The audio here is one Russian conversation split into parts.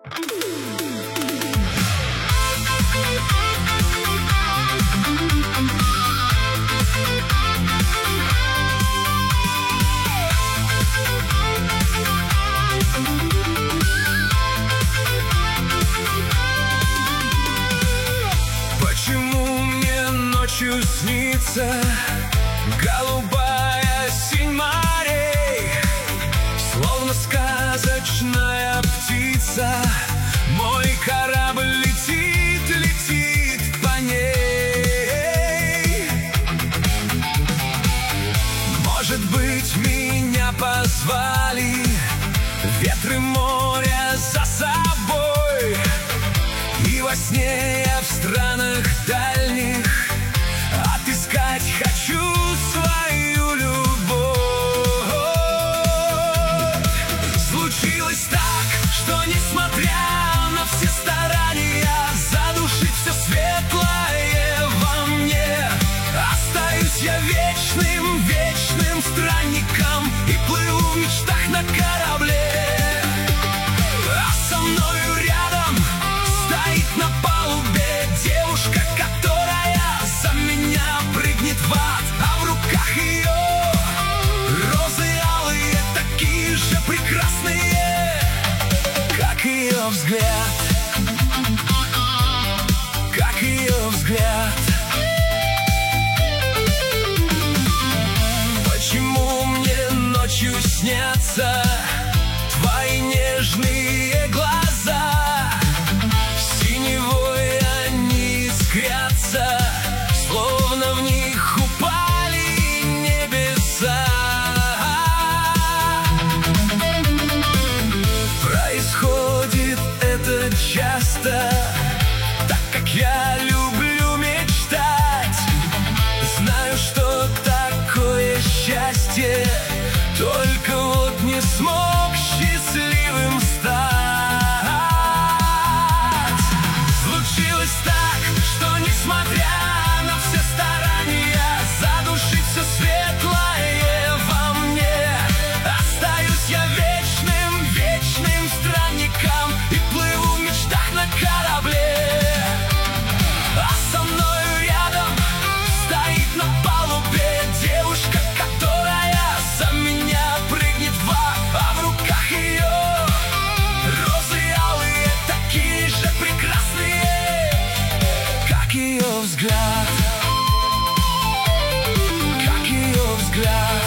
Почему мне ночью снится голубая синь морей, словно сказочная птица? Мой корабль летит, летит по ней. Может быть, меня позвали ветры моря за собой, и во сне я в странах дальних отыскать хочу свою любовь. Случилось так, что несмотря на все старания задушить все светлое во мне, остаюсь я вечным, вечным странником и плыву в мечтах на корабле. А со мною рядом стоит на палубе девушка, которая за меня прыгнет в ад, а в руках ее розы алые, такие же прекрасные, как ее взгляд, как ее взгляд. Почему мне ночью снятся твои нежные глаза? Синевой они искрятся, словно в них упали небеса. Происходит это часто, так как я люблю мечтать. Знаю, что такое счастье, только вот не смог счастливым стать. Случилось так, что несмотря на все старания задушить все светлое во мне, остаюсь я вечным, вечным странником и плыву в мечтах на корабле. А со мною рядом стоит на палубе девушка, которая за меня прыгнет в ад, а в руках ее розы алые, такие же прекрасные, как ее взгляд, как ее взгляд.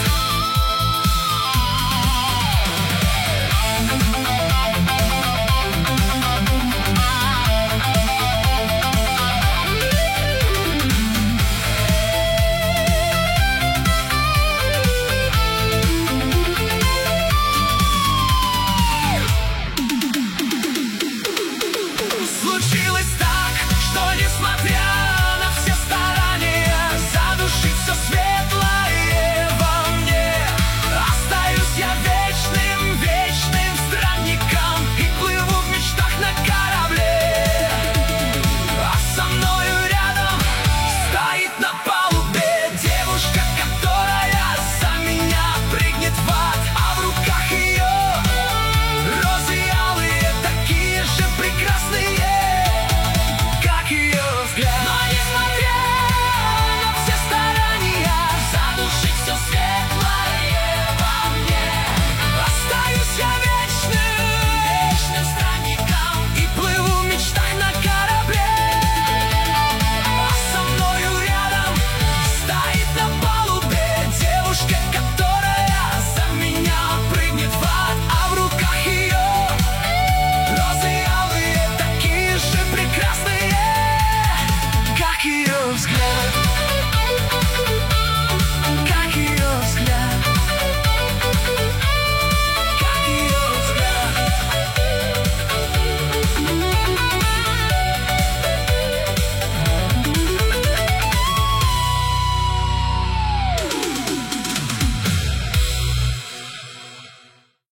Случилось так, что несмотря на все старания задушить все светлое во мне, остаюсь я вечным, вечным странником и плыву в мечтах на корабле. А со мною рядом стоит на палубе девушка, которая за меня прыгнет в ад, а в руках ее розы алые, такие же прекрасные, как ее взгляд. Но несмотря на все старания задушить все светлое во мне, остаюсь я вечным, вечным странником и плыву в мечтах на корабле. А со мною рядом стоит на палубе девушка, которая за меня прыгнет в ад, а в руках ее розы алые, такие же прекрасные, как ее взгляд.